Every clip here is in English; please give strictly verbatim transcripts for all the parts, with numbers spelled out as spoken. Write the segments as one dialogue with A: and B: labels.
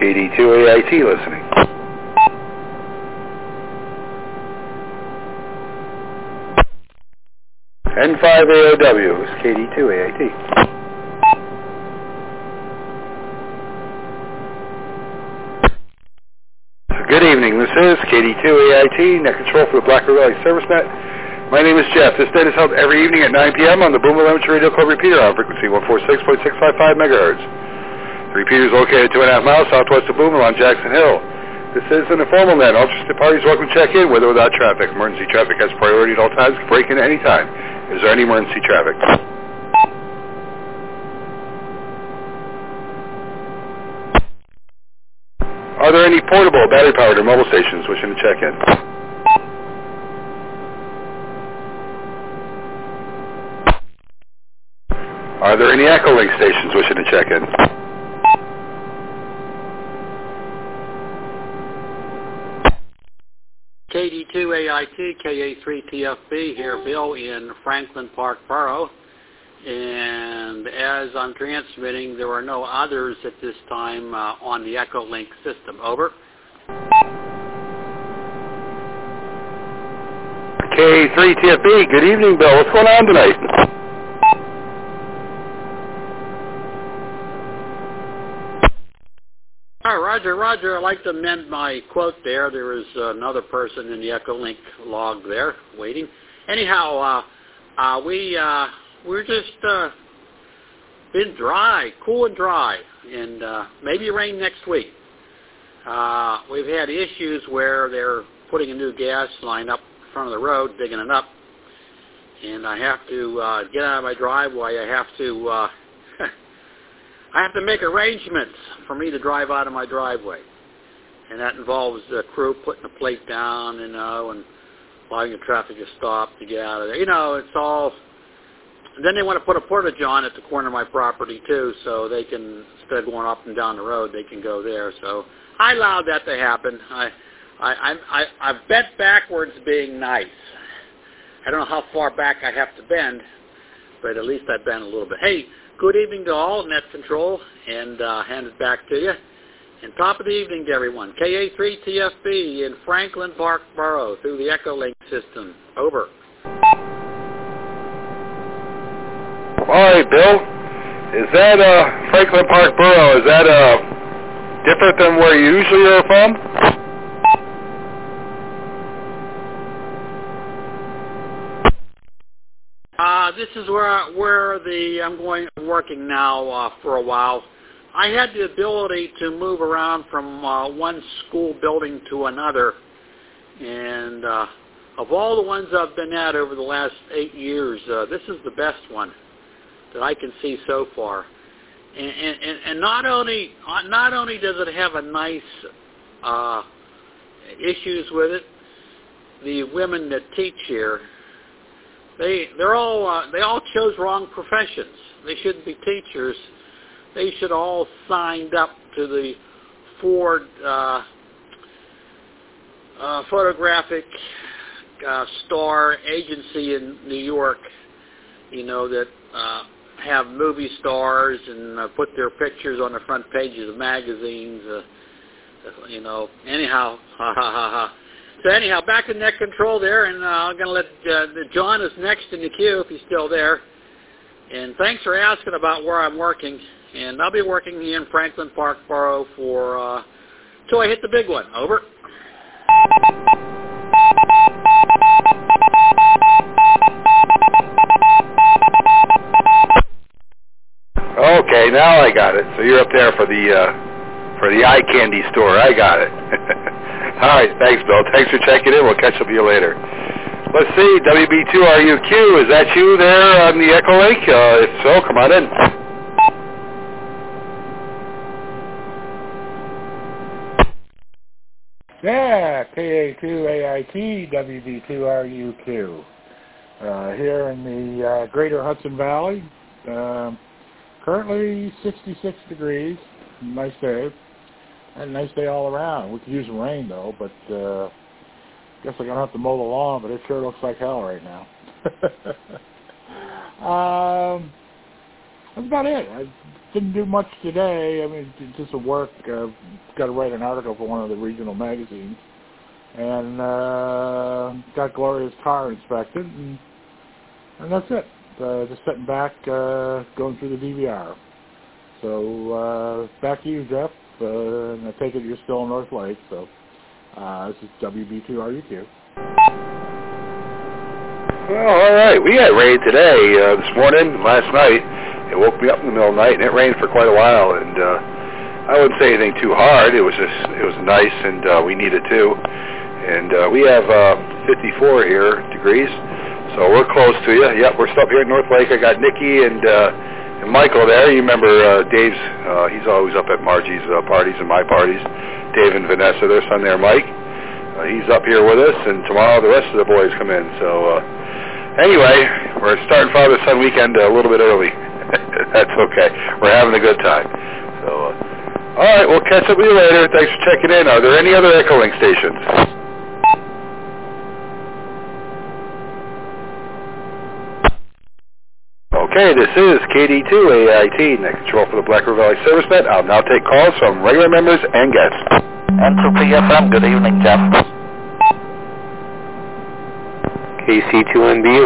A: K D two A I T listening. N five A O W is K D two A I T. Good evening, this is K D two A I T, net control for the Blackbird Valley ServiceNet. My name is Jeff. This net is held every evening at nine p.m. on the Boomer Amateur Radio Club repeater on frequency one forty-six point six five five megahertz. The repeater is located two and a half miles southwest of Boomer on Jackson Hill. This is an informal net. All interested parties welcome to check in with or without traffic. Emergency traffic has priority at all times. Break in at any time. Is there any emergency traffic? Are there any portable, battery-powered, or mobile stations wishing to check in? Are there any Echolink stations wishing to check in?
B: K D two A I T, K A three T F B, here, Bill, in Franklin Park Borough. And as I'm transmitting, there are no others at this time uh, on the Echolink system. Over.
A: K A three T F B, good evening, Bill. What's going on tonight?
B: All right, Roger, Roger. I'd like to amend my quote there. There is uh, another person in the Echolink log there waiting. Anyhow, uh, uh, we, uh, we're just uh, been dry, cool and dry, and uh, maybe rain next week. Uh, we've had issues where they're putting a new gas line up in front of the road, digging it up, and I have to uh, get out of my driveway. I have to... Uh, I have to make arrangements for me to drive out of my driveway, and that involves the crew putting the plate down, you know, and allowing the traffic to stop to get out of there. You know, it's all. And then they want to put a porta-john at the corner of my property too, so they can, instead of going up and down the road, they can go there. So I allowed that to happen. I, I, I, I bent backwards, being nice. I don't know how far back I have to bend, but at least I bent a little bit. Hey. Good evening to all, Net Control, and uh, hand it back to you. And top of the evening to everyone. K A three T F B in Franklin Park Borough through the Echolink system. Over.
A: All right, Bill. Is that uh, Franklin Park Borough, is that uh, different than where you usually are from?
B: Uh, this is where where the I'm going working now uh, for a while. I had the ability to move around from uh, one school building to another, and uh, of all the ones I've been at over the last eight years, uh, this is the best one that I can see so far. And, and, and not only not only does it have a nice uh, issues with it, the women that teach here. They they're all uh, they all chose wrong professions. They shouldn't be teachers. They should all signed up to the Ford uh, uh, photographic uh, star agency in New York. You know that uh, have movie stars and uh, put their pictures on the front pages of magazines. Uh, you know. Anyhow, ha ha ha ha. So anyhow, back to Net Control there, and uh, I'm going to let uh, John is next in the queue if he's still there. And thanks for asking about where I'm working. And I'll be working in Franklin Park Borough for uh, till I hit the big one. Over.
A: Okay, now I got it. So you're up there for the uh, for the eye candy store. I got it. All right, thanks, Bill. Thanks for checking in. We'll catch up with you later. Let's see, W B two R U Q, is that you there on the Echolink? Uh, if so, come on in.
C: Yeah, K A two A I T, W B two R U Q. Uh, here in the uh, greater Hudson Valley. Um, currently sixty-six degrees. Nice day. And a nice day all around. We could use some rain, though, but uh, guess I'm going to have to mow the lawn, but it sure looks like hell right now. um, that's about it. I didn't do much today. I mean, it's just a work. Uh, got to write an article for one of the regional magazines, and uh, got Gloria's car inspected, and, and that's it. Uh, just sitting back, uh, going through the D V R. So uh, back to you, Jeff. Uh, and I take it you're still in North Lake. So uh, this is W B two R U Q.
A: Well, all right. We had rain today, uh, this morning, last night. It woke me up in the middle of the night, and it rained for quite a while. And uh, I wouldn't say anything too hard. It was just, it was nice, and uh, we need it too. And uh, we have uh, fifty-four here degrees, so we're close to you. Yep, we're still up here in North Lake. I got Nikki and uh, and Michael there. You remember uh, Dave's? Uh, he's always up at Margie's uh, parties and my parties. Dave and Vanessa, their son there, Mike. Uh, he's up here with us, and tomorrow the rest of the boys come in. So. Uh, Anyway, we're starting Father-Son weekend a little bit early. That's okay. We're having a good time. So, uh, all right, we'll catch up with you later. Thanks for checking in. Are there any other Echolink stations? Okay, this is K D two A I T, net control for the Black River Valley ServiceNet. I'll now take calls from regular members and guests.
D: N two P F M, good evening, Jeff.
E: K C two N B U.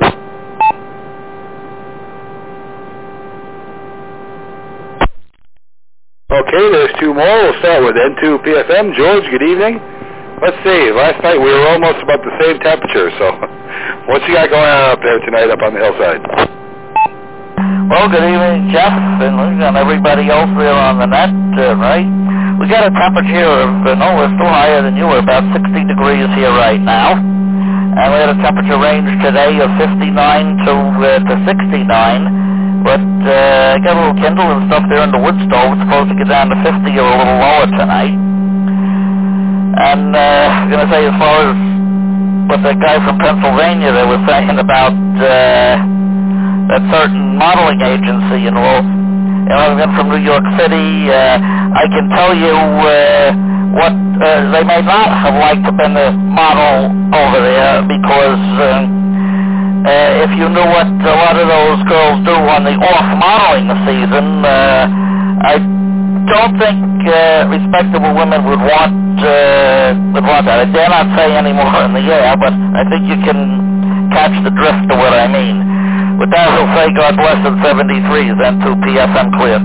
A: Okay, there's two more. We'll start with N two P F M. George, good evening. Let's see. Last night we were almost about the same temperature, so what's you got going on up there tonight up on the hillside?
D: Well, good evening, Jeff, and everybody else there on the net, uh, right? We got a temperature of, uh, no, we're still higher than you. We're about sixty degrees here right now. And we had a temperature range today of fifty-nine to uh, to sixty-nine, but uh, I got a little kindle and stuff there in the wood stove. It's supposed to get down to fifty or a little lower tonight. And uh, I'm going to say as far as what that guy from Pennsylvania there was saying about uh, that certain modeling agency, you know, you know, I'm from New York City. Uh, I can tell you uh, what uh, they may not have liked to been the model over there because uh, uh, if you knew what a lot of those girls do on the off modeling season, uh, I don't think uh, respectable women would want uh, would want that. I dare not say any more in the air, but I think you can catch the drift of what I mean. With that, I'll say God bless at seventy-three, then two P F M clear.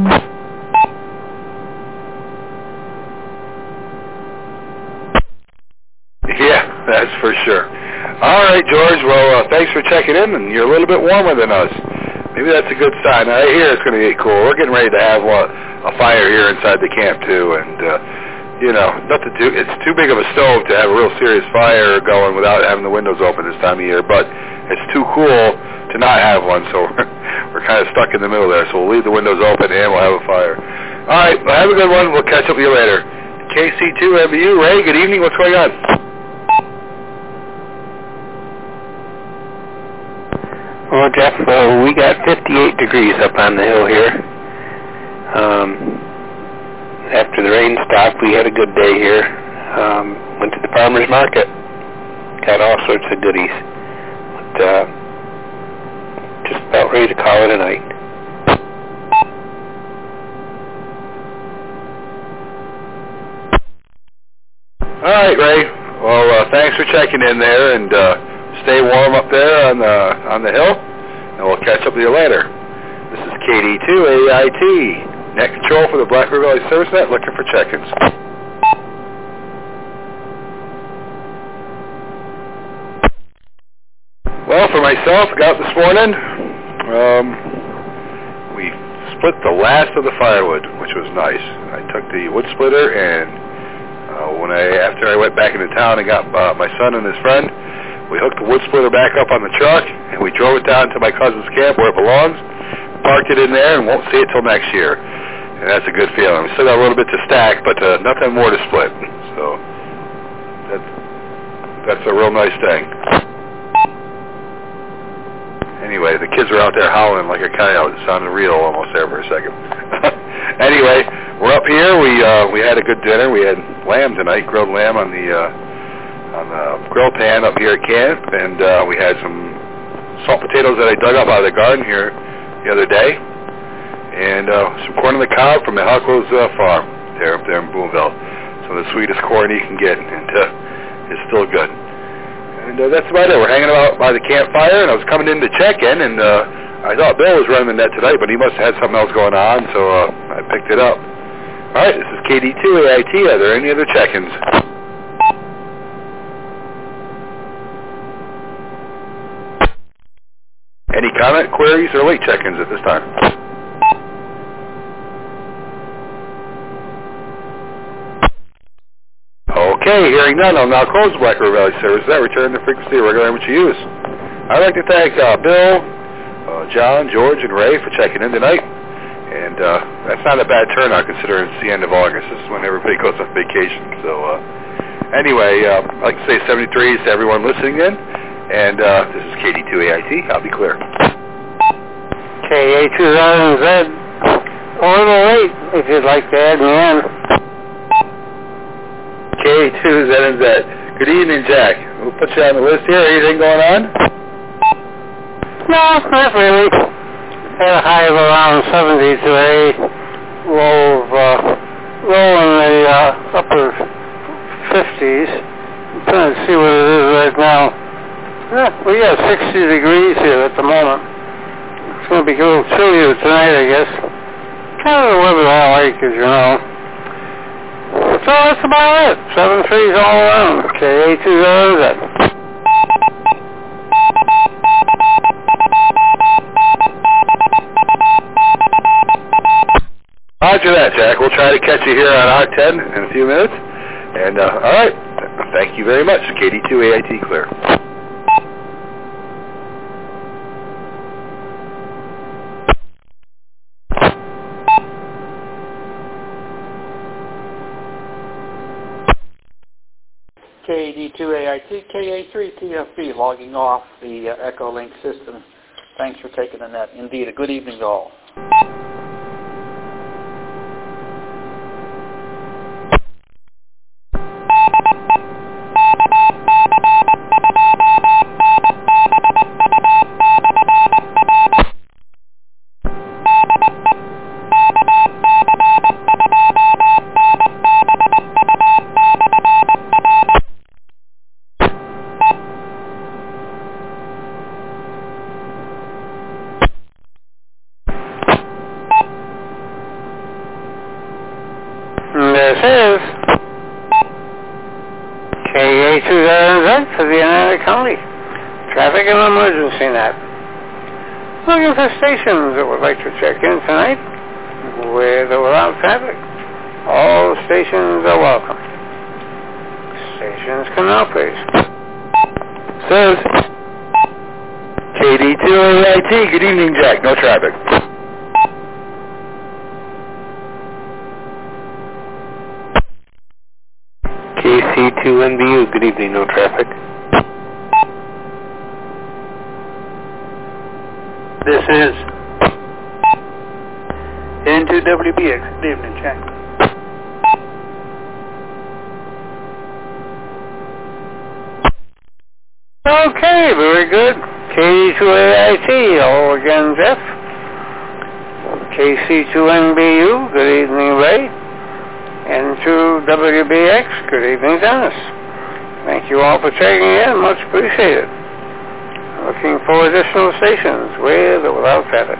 A: Yeah, that's for sure. All right, George. Well, uh, thanks for checking in, and you're a little bit warmer than us. Maybe that's a good sign. I hear it's going to get cool. We're getting ready to have uh, a fire here inside the camp, too, and, uh, you know, nothing too, it's too big of a stove to have a real serious fire going without having the windows open this time of year, but it's too cool to not have one, so we're, we're kind of stuck in the middle there, so we'll leave the windows open and we'll have a fire. All right, well, have a good one. We'll catch up with you later. K C two M B U, Ray, good evening. What's going on?
E: Well, Jeff, uh, we got fifty-eight degrees up on the hill here. Um, after the rain stopped, we had a good day here. Um, went to the farmer's market. Got all sorts of goodies. But, uh, just about ready to call it a night.
A: All right, Ray. Well, uh, thanks for checking in there, and uh, stay warm up there on the on the hill, and we'll catch up with you later. This is K D two A I T, net control for the Black River Valley ServiceNet, looking for check-ins. Well, for myself, got up this morning. Um, we split the last of the firewood, which was nice. I took the wood splitter, and uh, when I after I went back into town and got uh, my son and his friend, we hooked the wood splitter back up on the truck, and we drove it down to my cousin's camp where it belongs, parked it in there, and won't see it till next year. And that's a good feeling. We still got a little bit to stack, but uh, nothing more to split. So that's that's a real nice thing. Anyway, the kids were out there howling like a coyote. It sounded real almost there for a second. Anyway, we're up here. We uh, we had a good dinner. We had lamb tonight, grilled lamb on the uh, on the grill pan up here at camp, and uh, we had some salt potatoes that I dug up out of the garden here the other day. and uh, some corn on the cob from the Huckles uh, farm there up there in Boonville. Some of the sweetest corn you can get, and uh, it's still good. And uh, that's about it. We're hanging out by the campfire, and I was coming in to check in, and uh, I thought Bill was running the net tonight, but he must have had something else going on, so uh, I picked it up. All right, this is K D two A I T. Are there any other check-ins? Any comment, queries, or late check-ins at this time? Okay, hearing none, I'll now close the Black River Valley service. That return the frequency of regular which you use. I'd like to thank uh, Bill, uh, John, George, and Ray for checking in tonight. And uh, that's not a bad turnout considering it's the end of August. This is when everybody goes on vacation. So uh, anyway, uh, I'd like to say seventy-threes to everyone listening in. And uh, this is K D two A I T. I'll be clear.
F: K A two thousand Z. A little late if you'd like to add me in.
A: K A two Z and Z. Good evening, Jack. We'll put you on the list here. Anything going on?
F: No, not really. Had a high of around seventy today. Low of, uh, low in the uh, upper fifties. I'm trying to see what it is right now. Yeah, we got sixty degrees here at the moment. It's going to be a little chillier tonight, I guess. Kind of the weather I like, as you know. So that's about it. Seven threes all around. K A two Z.
A: Roger that, Jack. We'll try to catch you here on R ten in a few minutes. And, uh, all right. Thank you very much. K D two A I T clear.
B: K D two A I T, K A three T F B logging off the uh, Echolink system. Thanks for taking the net. Indeed, a good evening to all.
F: This is K A two thousand Z for the United County Traffic and Emergency Net. Looking for stations that would like to check in tonight with or without traffic. All stations are welcome. Stations can now please.
A: Says K D two A I T. Good evening, Jack. No traffic.
E: K C two N B U, good evening, no traffic.
F: This is N two W B X, good evening, Jack. Okay, very good. K D two A I T, hello again, Jeff. K C two N B U, good evening, Ray. N two W B X, good evening, Dennis. Thank you all for checking in, much appreciated. Looking for additional stations with or without traffic.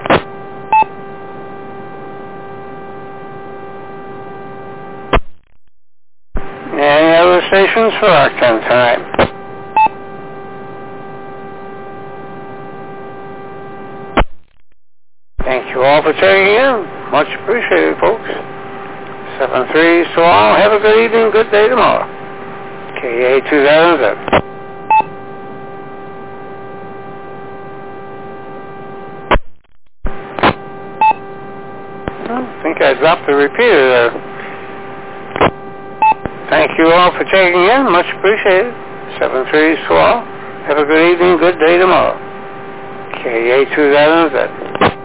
F: Any other stations for R ten tonight? Thank you all for checking in, much appreciated, folks. Seven threes to all. Have a good evening, good day tomorrow. K A two thousand Z. I think I dropped the repeater there. Thank you all for checking in, much appreciated. Seven threes to all. Have a good evening, good day tomorrow. K A two thousand Z.